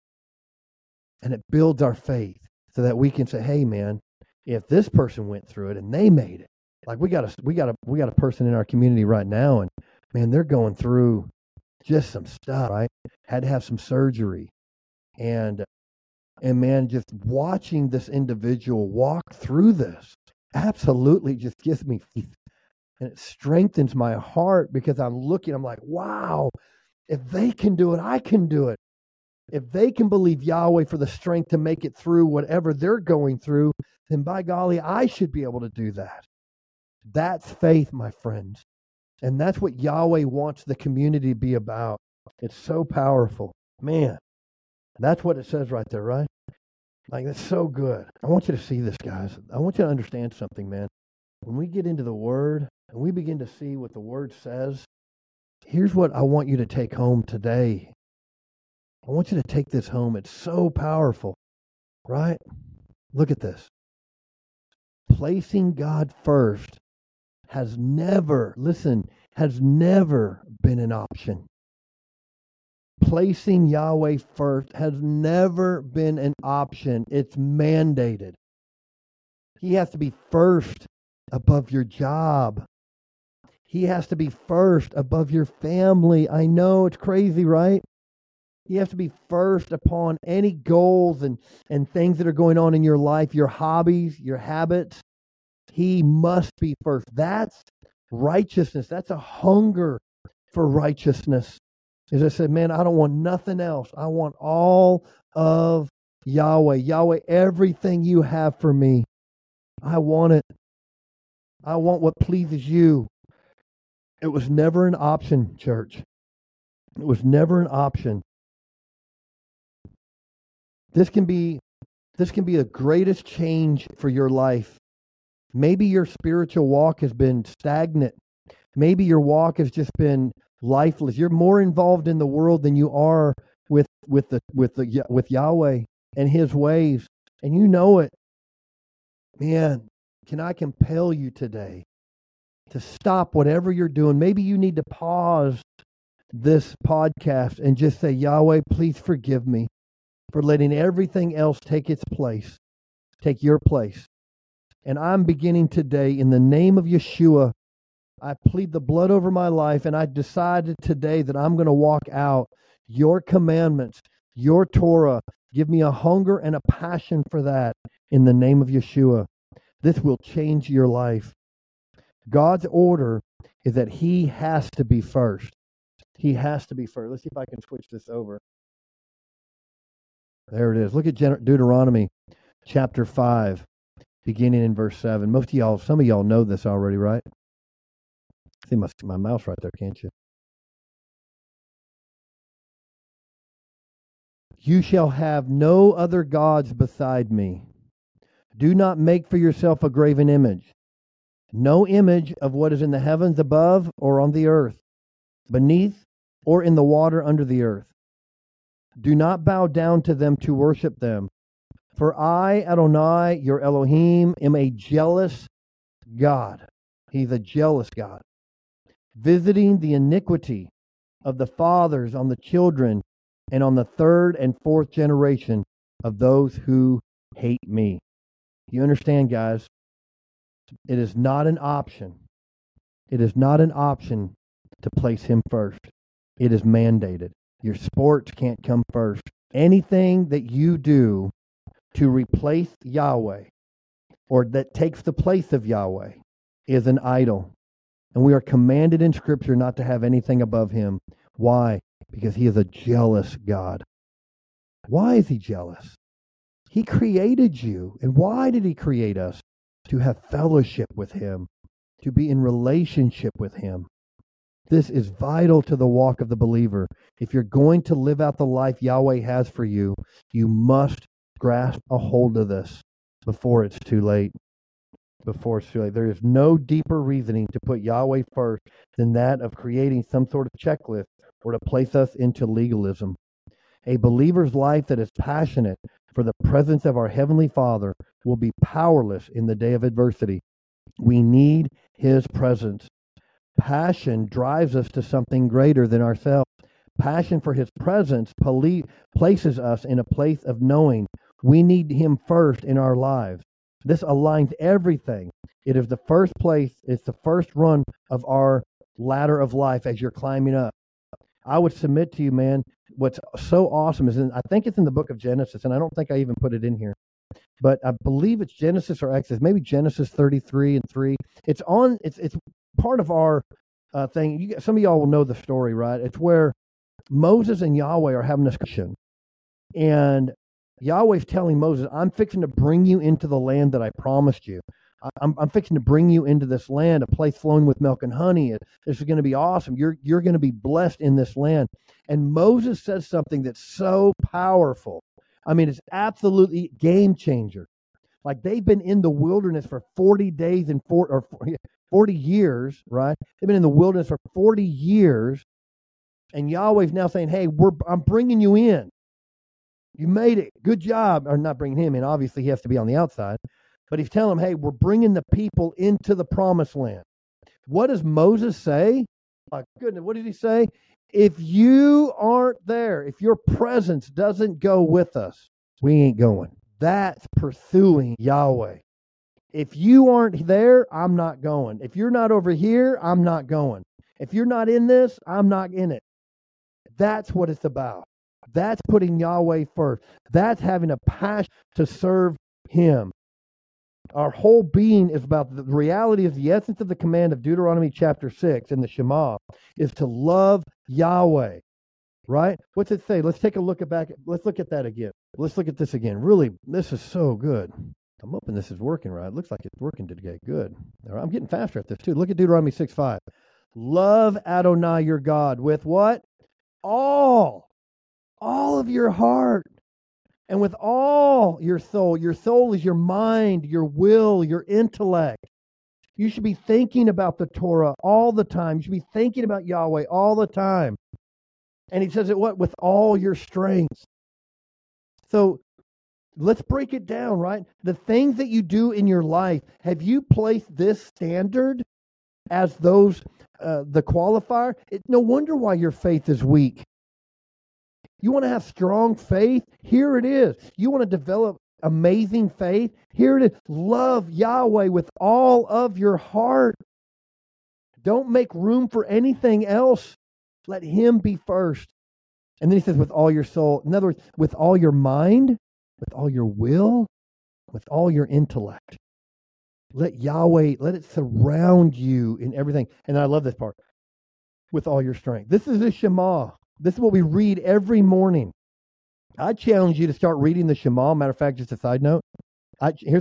And it builds our faith so that we can say, hey, man, if this person went through it and they made it, like we got a person in our community right now, and man, they're going through just some stuff, right? Had to have some surgery. And man, just watching this individual walk through this absolutely just gives me faith. And it strengthens my heart because I'm like, wow, if they can do it, I can do it. If they can believe Yahweh for the strength to make it through whatever they're going through, then by golly, I should be able to do that. That's faith, my friends. And that's what Yahweh wants the community to be about. It's so powerful. Man, that's what it says right there, right? Like, that's so good. I want you to see this, guys. I want you to understand something, man. When we get into the Word, and we begin to see what the Word says, here's what I want you to take home today. I want you to take this home. It's so powerful, right? Look at this. Placing God first has never been an option. Placing Yahweh first has never been an option. It's mandated. He has to be first above your job. He has to be first above your family. I know it's crazy, right? He has to be first upon any goals and things that are going on in your life, your hobbies, your habits. He must be first. That's righteousness. That's a hunger for righteousness. As I said, man, I don't want nothing else. I want all of Yahweh. Yahweh, everything you have for me, I want it. I want what pleases you. It was never an option, church. It was never an option. This can be the greatest change for your life. Maybe your spiritual walk has been stagnant. Maybe your walk has just been lifeless. You're more involved in the world than you are with Yahweh and His ways, and you know it. Man, can I compel you today to stop whatever you're doing? Maybe you need to pause this podcast and just say, Yahweh, please forgive me for letting everything else take its place, take your place. And I'm beginning today in the name of Yeshua. I plead the blood over my life, and I decided today that I'm going to walk out your commandments, your Torah. Give me a hunger and a passion for that in the name of Yeshua. This will change your life. God's order is that He has to be first. He has to be first. Let's see if I can switch this over. There it is. Look at Deuteronomy chapter 5, beginning in verse 7. Some of y'all know this already, right? See my mouse right there, can't you? You shall have no other gods beside me. Do not make for yourself a graven image. No image of what is in the heavens above or on the earth, beneath or in the water under the earth. Do not bow down to them to worship them. For I, Adonai, your Elohim, am a jealous God. He's a jealous God, visiting the iniquity of the fathers on the children and on the third and fourth generation of those who hate me. You understand, guys? It is not an option. It is not an option to place Him first. It is mandated. Your sports can't come first. Anything that you do to replace Yahweh or that takes the place of Yahweh is an idol. And we are commanded in Scripture not to have anything above Him. Why? Because He is a jealous God. Why is He jealous? He created you. And why did He create us? To have fellowship with Him, to be in relationship with Him. This is vital to the walk of the believer. If you're going to live out the life Yahweh has for you, you must grasp a hold of this before it's too late. Before it's too late. There is no deeper reasoning to put Yahweh first than that of creating some sort of checklist or to place us into legalism. A believer's life that is passionate for the presence of our Heavenly Father will be powerless in the day of adversity. We need His presence. Passion drives us to something greater than ourselves. Passion for His presence places us in a place of knowing we need Him first in our lives. This aligns everything. It is the first place, it's the first run of our ladder of life as you're climbing up. I would submit to you, man, what's so awesome is, I think it's in the book of Genesis, and I don't think I even put it in here, but I believe it's Genesis or Exodus, maybe Genesis 33 and 3. It's part of our thing. Some of y'all will know the story, right? It's where Moses and Yahweh are having a discussion, and Yahweh's telling Moses, I'm fixing to bring you into the land that I promised you. I'm fixing to bring you into this land, a place flowing with milk and honey. This is going to be awesome. You're going to be blessed in this land. And Moses says something that's so powerful. I mean, it's absolutely game changer. Like they've been in the wilderness for 40 days and 40 years, right? They've been in the wilderness for 40 years, and Yahweh's now saying, hey, I'm bringing you in. You made it. Good job. Or not bringing him in. Obviously, he has to be on the outside. But he's telling them, hey, we're bringing the people into the promised land. What does Moses say? My goodness, what did he say? If you aren't there, if your presence doesn't go with us, we ain't going. That's pursuing Yahweh. If you aren't there, I'm not going. If you're not over here, I'm not going. If you're not in this, I'm not in it. That's what it's about. That's putting Yahweh first. That's having a passion to serve him. Our whole being is about the reality is the essence of the command of Deuteronomy chapter 6 in the Shema is to love Yahweh. Right? What's it say? Let's take a look back. Let's look at that again. Let's look at this again. Really, this is so good. I'm hoping this is working right. It looks like it's working today. Good. All right, I'm getting faster at this too. Look at Deuteronomy 6:5. Love Adonai your God with what? All of your heart, and with all your soul. Your soul is your mind, your will, your intellect. You should be thinking about the Torah all the time. You should be thinking about Yahweh all the time. And he says it what? With all your strength. So let's break it down, right? The things that you do in your life, have you placed this standard as those, the qualifier? No wonder why your faith is weak. You want to have strong faith? Here it is. You want to develop amazing faith? Here it is. Love Yahweh with all of your heart. Don't make room for anything else. Let him be first. And then he says, with all your soul. In other words, with all your mind, with all your will, with all your intellect. Let Yahweh, let it surround you in everything. And I love this part. With all your strength. This is the Shema. This is what we read every morning. I challenge you to start reading the Shema. Matter of fact, just a side note. Here's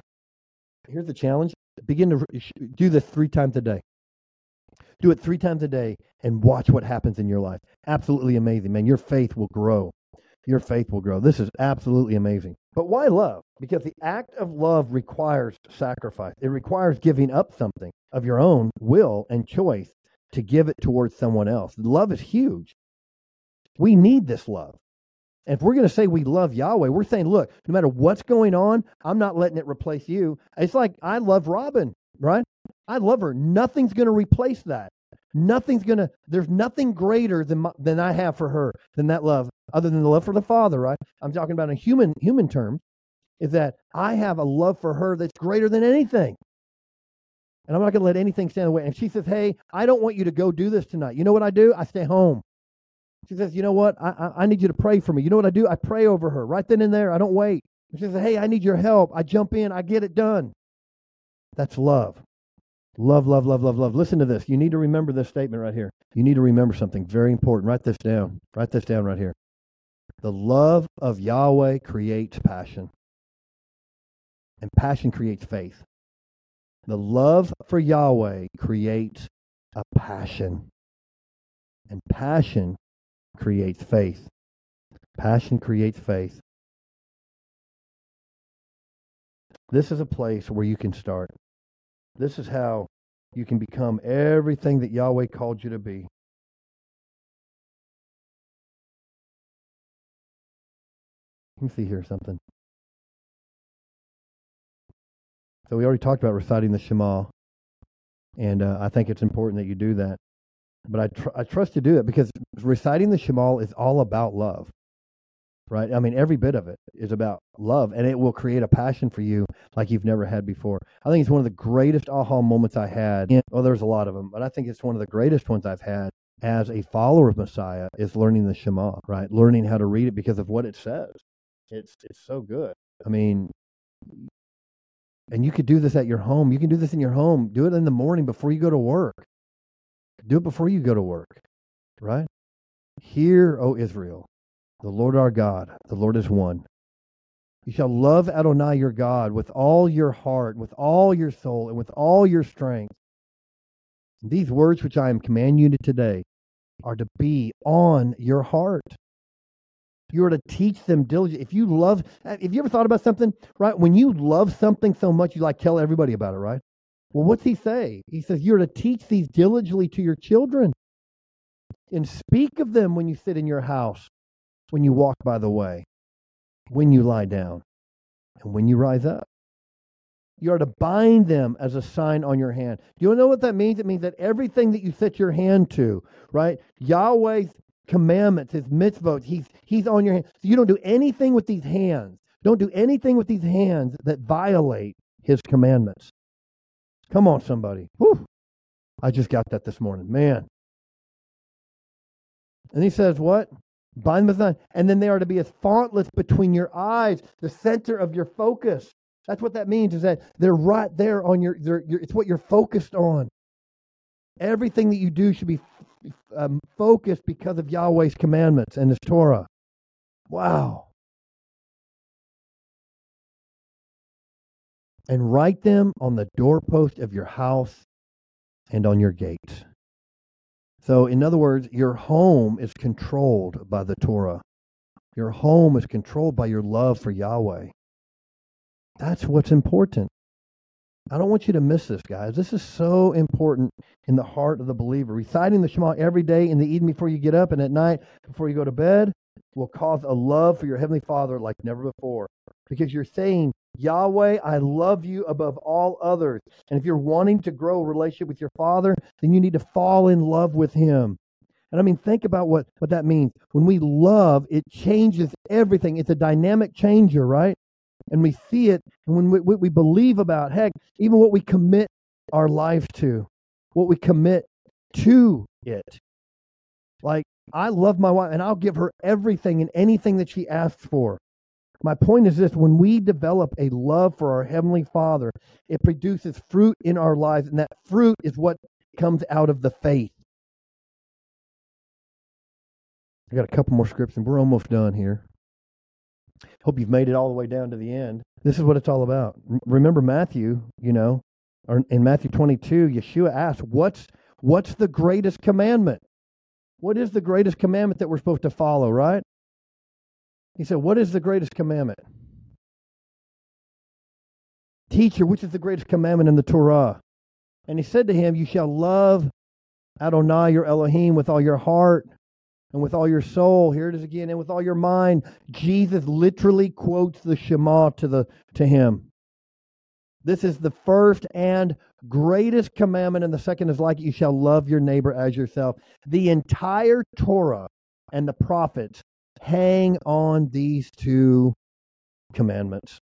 the challenge. Begin to do this 3 times a day. Do it 3 times a day and watch what happens in your life. Absolutely amazing, man. Your faith will grow. Your faith will grow. This is absolutely amazing. But why love? Because the act of love requires sacrifice. It requires giving up something of your own will and choice to give it towards someone else. Love is huge. We need this love. And if we're going to say we love Yahweh, we're saying, look, no matter what's going on, I'm not letting it replace you. It's like I love Robin, right? I love her. Nothing's going to replace that. There's nothing greater than I have for her, than that love, other than the love for the Father, right? I'm talking about in human terms, is that I have a love for her that's greater than anything. And I'm not going to let anything stand in the way. And she says, hey, I don't want you to go do this tonight. You know what I do? I stay home. She says, you know what? I need you to pray for me. You know what I do? I pray over her right then and there. I don't wait. She says, hey, I need your help. I jump in. I get it done. That's love. Love, love, love, love, love. Listen to this. You need to remember this statement right here. You need to remember something very important. Write this down. Write this down right here. The love of Yahweh creates passion. And passion creates faith. The love for Yahweh creates a passion. And passion creates faith. Passion creates faith. This is a place where you can start. This is how you can become everything that Yahweh called you to be. Let me see here something. So we already talked about reciting the Shema, and I think it's important that you do that. But I trust you do it because reciting the Shema is all about love, right? I mean, every bit of it is about love, and it will create a passion for you like you've never had before. I think it's one of the greatest aha moments I had. Well, there's a lot of them, but I think it's one of the greatest ones I've had as a follower of Messiah is learning the Shema, right? Learning how to read it because of what it says. It's so good. I mean, and you could do this at your home. You can do this in your home. Do it in the morning before you go to work. Do it before you go to work, right? Hear, O Israel, the Lord our God, the Lord is one. You shall love Adonai your God with all your heart, with all your soul, and with all your strength. These words which I am commanding you today are to be on your heart. You are to teach them diligently. If you ever thought about something, right? When you love something so much, you like tell everybody about it, right? Well, what's he say? He says, you're to teach these diligently to your children and speak of them when you sit in your house, when you walk by the way, when you lie down, and when you rise up. You are to bind them as a sign on your hand. Do you know what that means? It means that everything that you set your hand to, right? Yahweh's commandments, his mitzvot, he's on your hand. So you don't do anything with these hands. Don't do anything with these hands that violate his commandments. Come on, somebody. Whew. I just got that this morning. Man. And he says what? Bind them as a sign. And then they are to be as faultless between your eyes, the center of your focus. That's what that means, is that they're right there on it's what you're focused on. Everything that you do should be focused because of Yahweh's commandments and his Torah. Wow. And write them on the doorpost of your house and on your gates. So, in other words, your home is controlled by the Torah. Your home is controlled by your love for Yahweh. That's what's important. I don't want you to miss this, guys. This is so important in the heart of the believer. Reciting the Shema every day in the evening before you get up and at night before you go to bed will cause a love for your Heavenly Father like never before. Because you're saying, Yahweh, I love you above all others. And if you're wanting to grow a relationship with your Father, then you need to fall in love with Him. And I mean, think about what that means. When we love, it changes everything. It's a dynamic changer, right? And we see it, and when we believe about, heck, even what we commit our life to, what we commit to it. Like, I love my wife, and I'll give her everything and anything that she asks for. My point is this: when we develop a love for our Heavenly Father, it produces fruit in our lives, and that fruit is what comes out of the faith. I got a couple more scripts, and we're almost done here. Hope you've made it all the way down to the end. This is what it's all about. Remember Matthew, or in Matthew 22, Yeshua asked, what's the greatest commandment? What is the greatest commandment that we're supposed to follow, right? He said, what is the greatest commandment? Teacher, which is the greatest commandment in the Torah? And he said to him, you shall love Adonai, your Elohim, with all your heart, and with all your soul. Here it is again. And with all your mind. Jesus literally quotes the Shema to him. This is the first and greatest commandment, and the second is like it: you shall love your neighbor as yourself. The entire Torah and the prophets hang on these two commandments.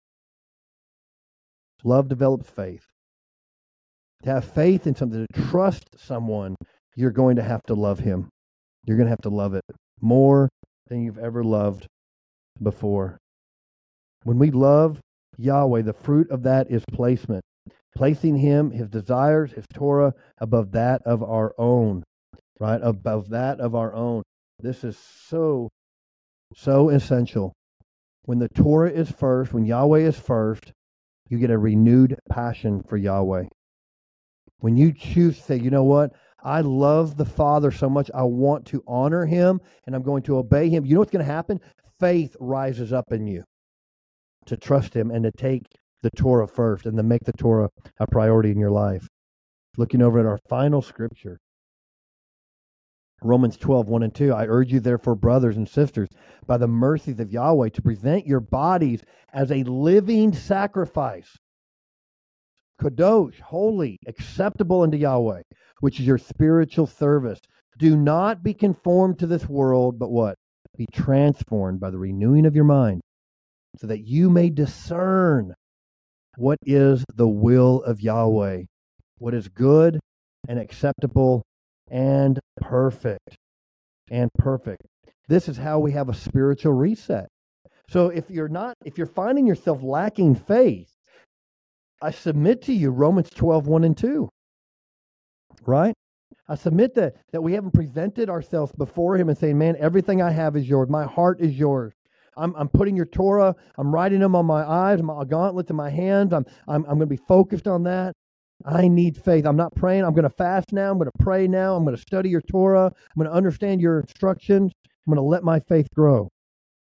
Love develops faith. To have faith in something, to trust someone, you're going to have to love him. You're going to have to love it more than you've ever loved before. When we love Yahweh, the fruit of that is placement. Placing him, his desires, his Torah, above that of our own. Right? Above that of our own. This is so essential. When the Torah is first, when Yahweh is first, you get a renewed passion for Yahweh. When you choose to say, you know what? I love the Father so much, I want to honor him, and I'm going to obey him. You know what's going to happen? Faith rises up in you to trust him and to take the Torah first and to make the Torah a priority in your life. Looking over at our final scripture, Romans 12, 1 and 2. I urge you, therefore, brothers and sisters, by the mercies of Yahweh, to present your bodies as a living sacrifice, kadosh, holy, acceptable unto Yahweh, which is your spiritual service. Do not be conformed to this world, but what? Be transformed by the renewing of your mind, so that you may discern what is the will of Yahweh, what is good and acceptable and perfect. And perfect. This is how we have a spiritual reset. So if you're finding yourself lacking faith, I submit to you Romans 12, 1 and 2. Right? I submit that we haven't presented ourselves before him and saying, man, everything I have is yours. My heart is yours. I'm putting your Torah, I'm writing them on my eyes, my gauntlets in my hands. I'm going to be focused on that. I need faith. I'm not praying. I'm going to fast now. I'm going to pray now. I'm going to study your Torah. I'm going to understand your instructions. I'm going to let my faith grow.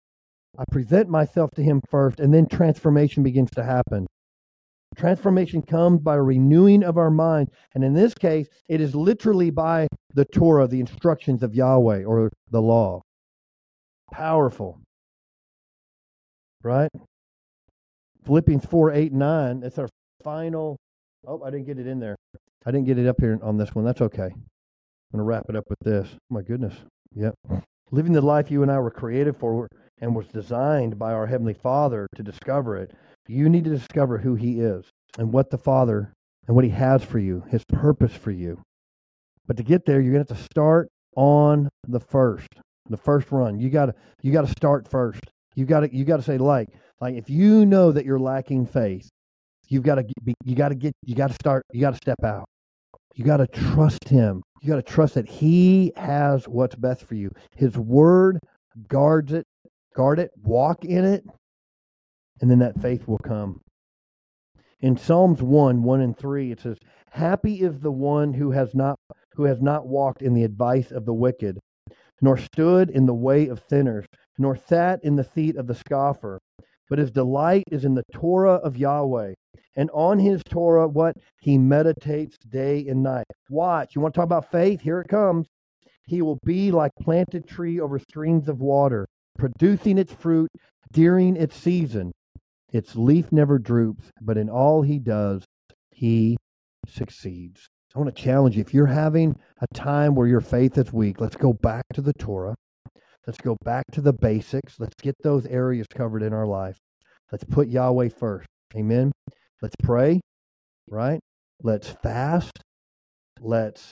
I present myself to him first, and then transformation begins to happen. Transformation comes by renewing of our mind. And in this case, it is literally by the Torah, the instructions of Yahweh, or the law. Powerful. Right? Philippians 4, 8, 9. It's our final. Oh, I didn't get it in there. I didn't get it up here on this one. That's okay. I'm going to wrap it up with this. Oh, my goodness. Yep. Living the life you and I were created for and was designed by our Heavenly Father to discover it. You need to discover who He is and what the Father and what He has for you, His purpose for you. But to get there, you're going to have to start on the first run. You got to start first. You got to say like if you know that you're lacking faith, you got to step out. You got to trust Him. You got to trust that He has what's best for you. His word guard it, walk in it, and then that faith will come. In Psalms 1 and 3, it says, "Happy is the one who has not walked in the advice of the wicked, nor stood in the way of sinners, nor sat in the seat of the scoffer. But his delight is in the Torah of Yahweh, and on his Torah, what? He meditates day and night." Watch. You want to talk about faith? Here it comes. "He will be like planted tree over streams of water, producing its fruit during its season. Its leaf never droops, but in all he does, he succeeds." I want to challenge you. If you're having a time where your faith is weak, let's go back to the Torah. Let's go back to the basics. Let's get those areas covered in our life. Let's put Yahweh first. Amen. Let's pray, right? Let's fast. Let's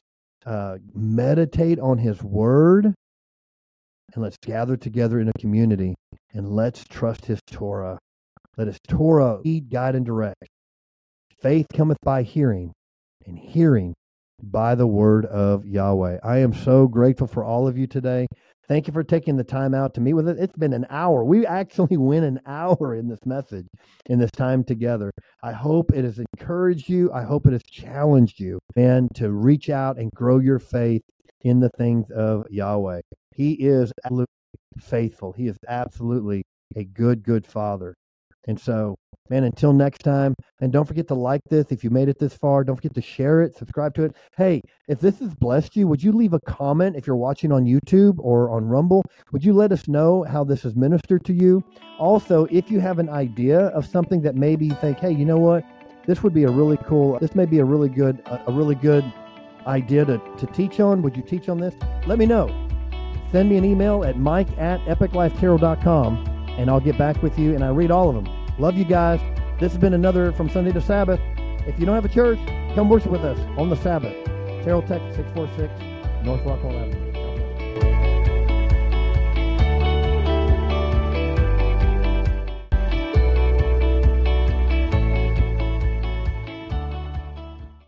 meditate on His word. And let's gather together in a community. And let's trust His Torah. Let His Torah lead, guide, and direct. Faith cometh by hearing, and hearing by the word of Yahweh. I am so grateful for all of you today. Thank you for taking the time out to meet with us. It's been an hour. We actually went an hour in this message, in this time together. I hope it has encouraged you. I hope it has challenged you, and to reach out and grow your faith in the things of Yahweh. He is absolutely faithful. He is absolutely a good Father. And so, man, until next time, and don't forget to like this. If you made it this far, don't forget to share it, subscribe to it. Hey, if this has blessed you, would you leave a comment if you're watching on YouTube or on Rumble? Would you let us know how this has ministered to you? Also, if you have an idea of something that maybe you think, hey, you know what? This may be a really good idea to teach on. Would you teach on this? Let me know. Send me an email at mike@epiclifecarroll.com, and I'll get back with you, and I read all of them. Love you guys. This has been another From Sunday to Sabbath. If you don't have a church, come worship with us on the Sabbath. Terrell, Texas, 646 North Rockwell Avenue.